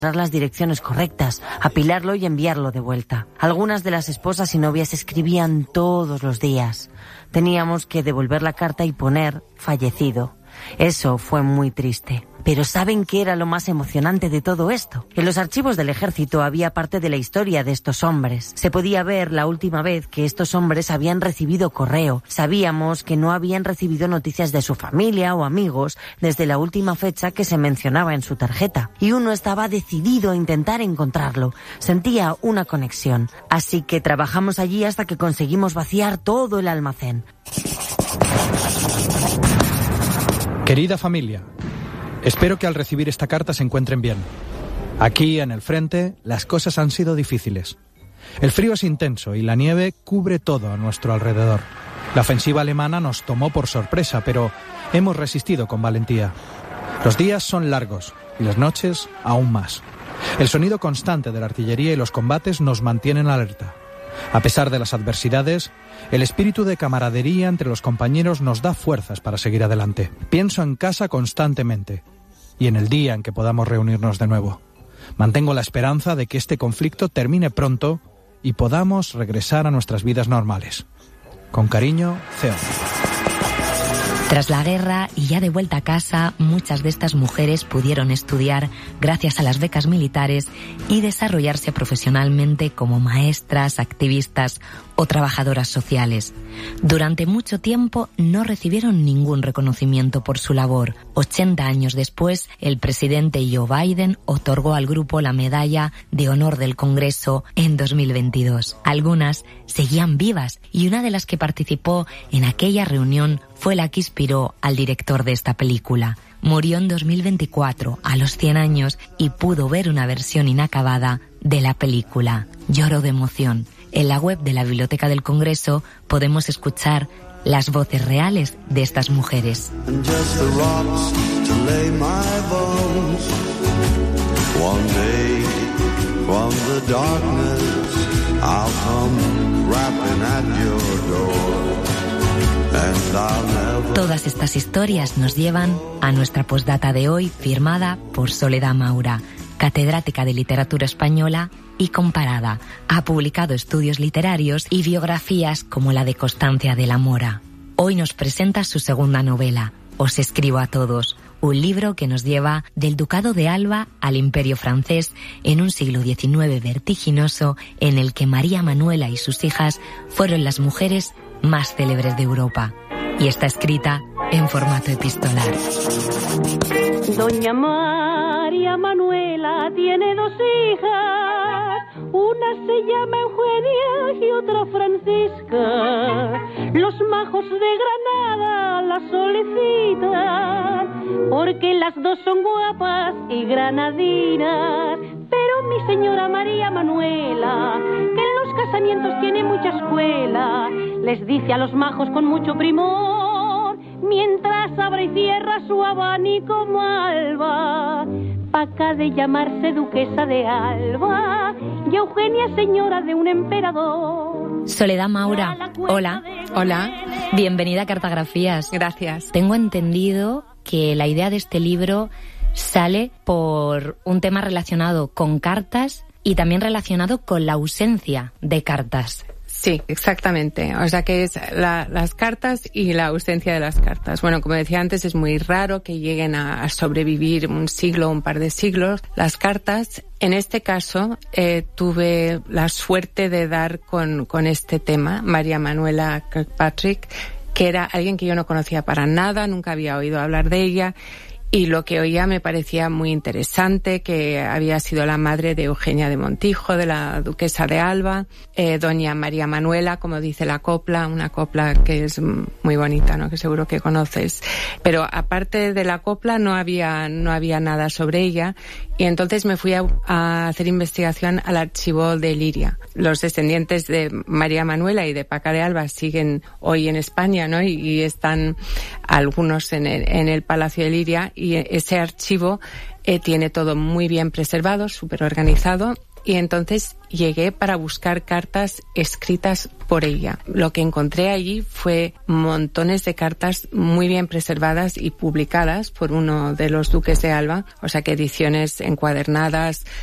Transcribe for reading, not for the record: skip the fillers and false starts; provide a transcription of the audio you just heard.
las direcciones correctas, apilarlo y enviarlo de vuelta. Algunas de las esposas y novias escribían todos los días. Teníamos que devolver la carta y poner fallecido. Eso fue muy triste. Pero ¿saben qué era lo más emocionante de todo esto? En los archivos del ejército había parte de la historia de estos hombres. Se podía ver la última vez que estos hombres habían recibido correo. Sabíamos que no habían recibido noticias de su familia o amigos desde la última fecha que se mencionaba en su tarjeta. Y uno estaba decidido a intentar encontrarlo. Sentía una conexión. Así que trabajamos allí hasta que conseguimos vaciar todo el almacén. Querida familia, espero que al recibir esta carta se encuentren bien. Aquí, en el frente, las cosas han sido difíciles. El frío es intenso y la nieve cubre todo a nuestro alrededor. La ofensiva alemana nos tomó por sorpresa, pero hemos resistido con valentía. Los días son largos y las noches aún más. El sonido constante de la artillería y los combates nos mantienen alerta. A pesar de las adversidades, el espíritu de camaradería entre los compañeros nos da fuerzas para seguir adelante. Pienso en casa constantemente y en el día en que podamos reunirnos de nuevo. Mantengo la esperanza de que este conflicto termine pronto y podamos regresar a nuestras vidas normales. Con cariño, Theo. Tras la guerra y ya de vuelta a casa, muchas de estas mujeres pudieron estudiar gracias a las becas militares y desarrollarse profesionalmente como maestras, activistas o trabajadoras sociales. Durante mucho tiempo no recibieron ningún reconocimiento por su labor. 80 años después, el presidente Joe Biden otorgó al grupo la Medalla de Honor del Congreso en 2022. Algunas seguían vivas y una de las que participó en aquella reunión fue la que inspiró al director de esta película. Murió en 2024, a los 100 años, y pudo ver una versión inacabada de la película. Lloro de emoción. En la web de la Biblioteca del Congreso podemos escuchar las voces reales de estas mujeres. Todas estas historias nos llevan a nuestra postdata de hoy, firmada por Soledad Maura, catedrática de literatura española y comparada. Ha publicado estudios literarios y biografías como la de Constancia de la Mora. Hoy nos presenta su segunda novela, Os escribo a todos, un libro que nos lleva del Ducado de Alba al Imperio francés en un siglo XIX vertiginoso en el que María Manuela y sus hijas fueron las mujeres más célebres de Europa, y está escrita en formato epistolar. Doña María Manuela tiene 2 hijas, una se llama Eugenia y otra Francisca. Los majos de Granada la solicitan, porque las 2 son guapas y granadinas. Pero mi señora María Manuela, que en los casamientos tiene mucha escuela, les dice a los majos con mucho primor, mientras abre y cierra su abanico Malva, paca de llamarse duquesa de Alba y Eugenia señora de un emperador. Soledad Maura, hola. Hola. Bienvenida a Cartografías. Gracias. Tengo entendido que la idea de este libro sale por un tema relacionado con cartas y también relacionado con la ausencia de cartas. Sí, exactamente. O sea que es las cartas y la ausencia de las cartas. Bueno, como decía antes, es muy raro que lleguen a sobrevivir un siglo o un par de siglos las cartas. En este caso, tuve la suerte de dar con este tema, María Manuela Kirkpatrick, que era alguien que yo no conocía para nada, nunca había oído hablar de ella. Y lo que oía me parecía muy interesante, que había sido la madre de Eugenia de Montijo, de la duquesa de Alba, doña María Manuela, como dice la copla, una copla que es muy bonita, ¿no? Que seguro que conoces. Pero aparte de la copla no había nada sobre ella, y entonces me fui a hacer investigación al archivo de Liria. Los descendientes de María Manuela y de Paca de Alba siguen hoy en España, ¿no? Y están algunos en el Palacio de Liria. Y ese archivo tiene todo muy bien preservado, súper organizado, y entonces llegué para buscar cartas escritas por ella. Lo que encontré allí fue montones de cartas muy bien preservadas y publicadas por uno de los duques de Alba, o sea que ediciones encuadernadas,